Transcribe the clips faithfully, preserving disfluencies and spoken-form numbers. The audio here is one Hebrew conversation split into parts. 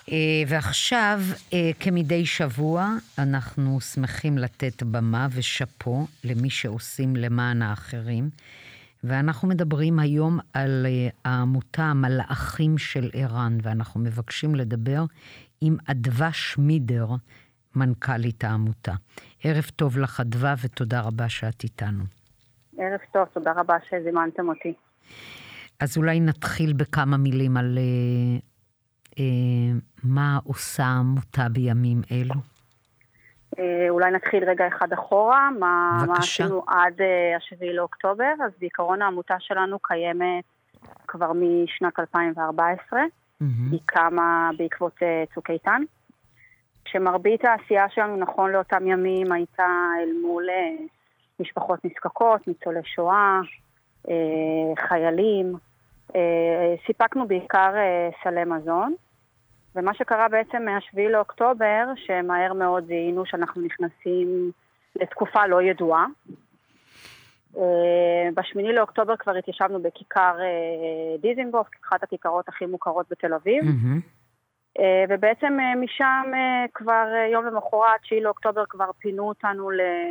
ועכשיו, כמדי שבוע, אנחנו שמחים לתת במה ושפו למי שעושים למען האחרים, ואנחנו מדברים היום על העמותה המלאכים של ער"ן, ואנחנו מבקשים לדבר עם אדווה שמידר, מנכ"לית העמותה. ערב טוב לך אדווה, ותודה רבה שאת איתנו. ערב טוב, תודה רבה שזימנתם אותי. אז אולי נתחיל בכמה מילים על אה, אה, מה עושה העמותה בימים אלו. אה, אולי נתחיל רגע אחד אחורה, מה, מה בבקשה. עשינו עד אה, השביעי לאוקטובר. אז בעיקרון העמותה שלנו קיימת כבר משנת אלפיים וארבע עשרה, Mm-hmm. היא קמה בעקבות אה, צוק איתן, שמרבית העשייה שלנו נכון לאותם ימים הייתה אל מול אה, משפחות נזקקות, ניצולי שואה, אה, חיילים, אה, סיפקנו בעיקר אה, סלי מזון, ומה שקרה בעצם מהשביעי לאוקטובר, שמהר מאוד זיהינו שאנחנו נכנסים לתקופה לא ידועה. אה, בשמיני לאוקטובר כבר התיישבנו בכיכר אה, דיזינגוף, אחת הכיכרות הכי מוכרות בתל אביב, Mm-hmm. אה, ובעצם אה, משם אה, כבר אה, יום למחרת, תשיעי לאוקטובר, כבר פינו אותנו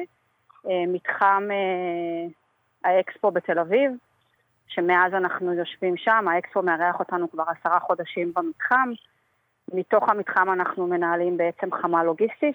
למתחם אה, האקספו בתל אביב, שמאז אנחנו יושבים שם, האקספו מארח אותנו כבר עשרה חודשים במתחם, מתוך המתחם אנחנו מנהלים בעצם חמה לוגיסטית.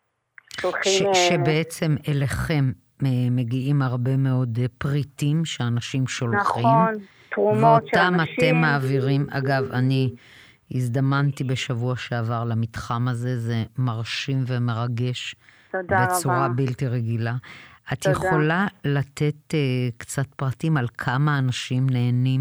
ש- שבעצם אליכם מגיעים הרבה מאוד פריטים שאנשים שולחים. נכון, תרומות של ואותם אנשים. אתם מעבירים, אגב, אני הזדמנתי בשבוע שעבר למתחם הזה, זה מרשים ומרגש. תודה בצורה רבה. בלתי רגילה. את תודה. יכולה לתת uh, קצת פרטים על כמה אנשים נהנים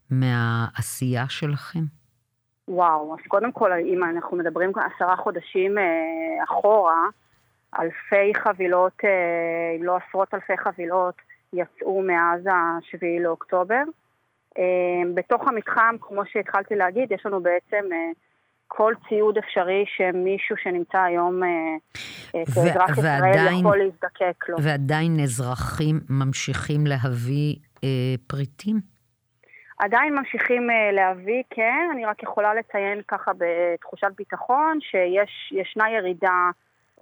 מהעשייה שלכם? וואו, אז קודם כל, אם אנחנו מדברים עשרה חודשים אה, אחורה, אלפי חבילות, אה, אם לא עשרות אלפי חבילות, יצאו מאז השביעי לאוקטובר. אה, בתוך המתחם, כמו שהתחלתי להגיד, יש לנו בעצם אה, כל ציוד אפשרי שמישהו שנמצא היום אה, אה, כאזרח ו- ישראל ועדיין, יכול להזדקק לו. ועדיין אזרחים ממשיכים להביא אה, פריטים? עדיין ממשיכים uh, להביא, כן, אני רק יכולה לציין ככה בתחושת ביטחון, שישנה ירידה uh,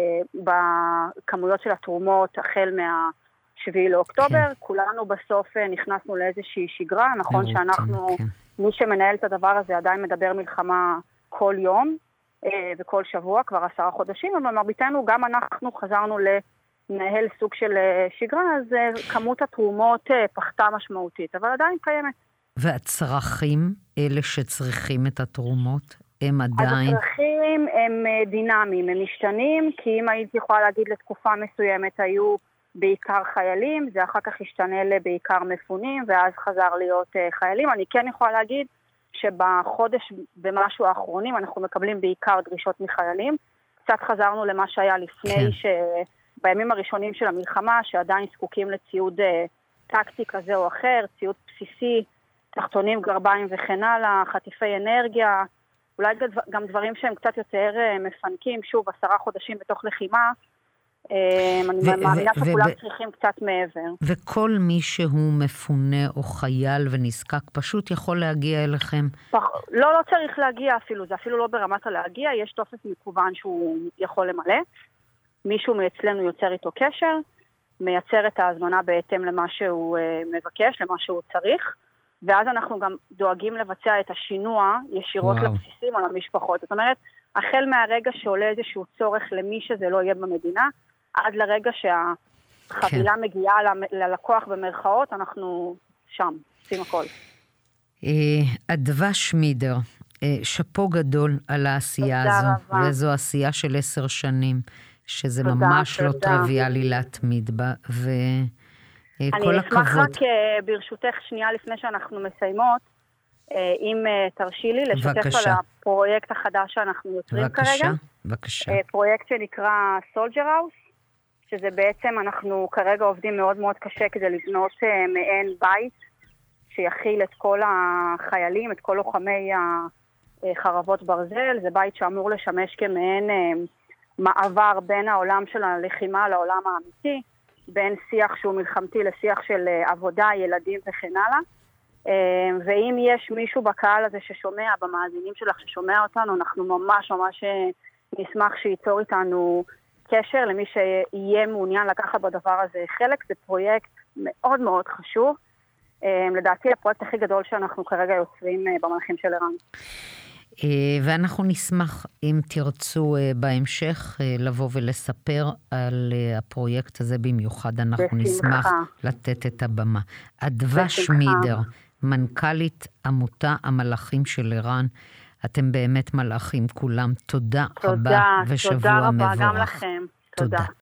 בכמויות של התרומות החל מהשביעי לאוקטובר, כן. כולנו בסוף uh, נכנסנו לאיזושהי שגרה, נכון רוטין, שאנחנו, כן. מי שמנהל את הדבר הזה עדיין מדבר מלחמה כל יום uh, וכל שבוע, כבר עשרה חודשים, אבל מרביתנו גם אנחנו חזרנו לנהל סוג של uh, שגרה, אז uh, כמות התרומות uh, פחתה משמעותית, אבל עדיין קיימת. והצרכים, אלה שצריכים את התרומות, הם עדיין... אז הצרכים הם דינמיים, הם משתנים, כי אם הייתי יכולה להגיד לתקופה מסוימת היו בעיקר חיילים, זה אחר כך השתנה לבעיקר מפונים, ואז חזר להיות חיילים. אני כן יכולה להגיד שבחודש במשהו האחרונים אנחנו מקבלים בעיקר דרישות מחיילים. קצת חזרנו למה שהיה לפני, כן. שבימים הראשונים של המלחמה, שעדיין זקוקים לציוד טקטי כזה או אחר, ציוד בסיסי, תחתונים, גרביים וכן הלאה, חטיפי אנרגיה, אולי גם דברים שהם קצת יותר מפנקים, שוב, עשרה חודשים בתוך לחימה, אני מאמינה שכולם צריכים קצת מעבר. וכל מי שהוא מפונה או חייל ונזקק, פשוט יכול להגיע אליכם? לא, לא צריך להגיע אפילו, זה אפילו לא ברמת הלהגיע, יש טופס מקוון שהוא יכול למלא, מישהו מאצלנו יוצר איתו קשר, מייצר את ההזמנה בהתאם למה שהוא מבקש, למה שהוא צריך, ואז אנחנו גם דואגים לבצע את השינוע ישירות וואו. לבסיסים או למשפחות. זאת אומרת, החל מהרגע שעולה איזשהו צורך למי שזה לא יהיה במדינה, עד לרגע שהחבילה כן. מגיעה ללקוח במרכאות, אנחנו שם, עושים הכל. אדווה שמידר, שפו גדול על העשייה הזו, רבה. וזו עשייה של עשר שנים, שזה תודה, ממש תודה. לא טריוויאלי להתמיד בה, ו... אני אשמח רק ברשותך שנייה לפני שאנחנו מסיימות, אם תרשי לי לשתף בבקשה. על הפרויקט החדש שאנחנו יוצרים בבקשה, כרגע. בבקשה. פרויקט שנקרא Soldier House, שזה בעצם אנחנו כרגע עובדים מאוד מאוד קשה כדי לבנות מעין בית, שיכיל את כל החיילים, את כל לוחמי החרבות ברזל. זה בית שאמור לשמש כמעין מעבר בין העולם של הלחימה לעולם האמיתי, בין שיח שהוא מלחמתי לשיח של עבודה, ילדים וכן הלאה. ואם יש מישהו בקהל הזה ששומע, במאזינים שלך ששומע אותנו, אנחנו ממש ממש נשמח שייצור איתנו קשר למי שיהיה מעוניין לקחת בדבר הזה חלק. זה פרויקט מאוד מאוד חשוב. לדעתי הפרויקט הכי גדול שאנחנו כרגע יוצרים במנחים של ערן. ואנחנו נשמח אם תרצו בהמשך לבוא ולספר על הפרויקט הזה במיוחד. אנחנו נשמח לתת את הבמה. אדווה שמידר, מנכ"לית עמותה המלאכים של ערן. אתם באמת מלאכים כולם. תודה רבה ושבוע מבורך. תודה רבה גם לכם. תודה.